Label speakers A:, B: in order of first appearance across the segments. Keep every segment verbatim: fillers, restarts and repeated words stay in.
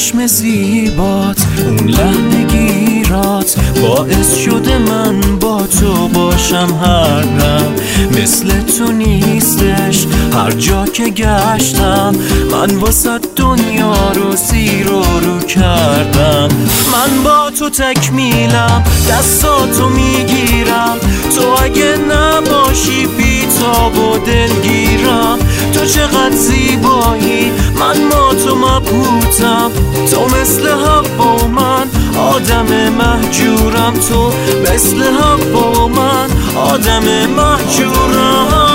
A: چشم زیبات، اون لحن گیرات باعث شده من با تو باشم هر دم. مثل تو نیستش هر جا که گشتم، من واسه دنیا رو زیر و رو کردم. من با تو تکمیلم، دستاتو میگیرم، تو اگه نباشی بی‌تاب و دلگیرم. تو چقدر زیبایی، من با تو مبهوتم، تو مثل حوا و من آدم مهجورم. تو مثل حوا و من آدم مهجورم.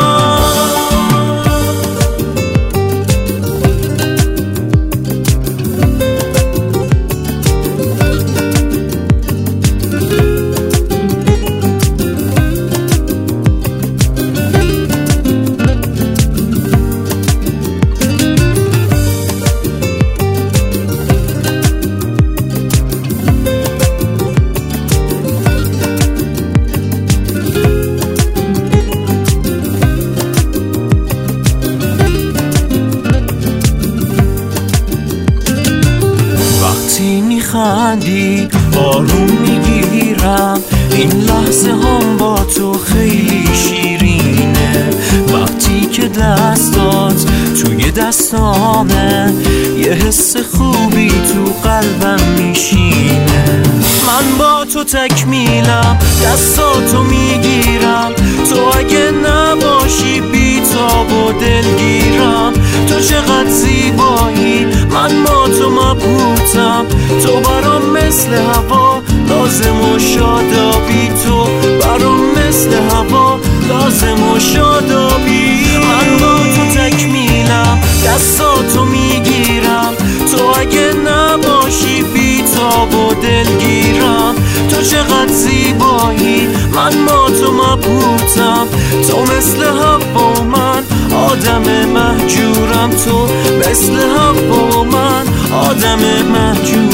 A: میخندی آروم میگیرم، این لحظه هم با تو خیلی شیرینه. وقتی که دستات توی دستامه، یه حس خوبی تو قلبم میشینه. من با تو تکمیلم، دستاتو میگیرم، تو اگه نباشی بی‌تاب و دلگیرم. تو چقدر زیبایی، من با تو مبهوتم، تو برام مثل هوا لازم و شادابی. تو برام مثل هوا لازم و شادابی. من با تو تکمیلم، دستاتو میگیرم، تو اگه نباشی بی‌تاب و دلگیرم. تو چقدر زیبایی، من با تو مبهوتم، تو مثل حوا و من آدم مهجورم. تو مثل حوا و من آدم مهجورم.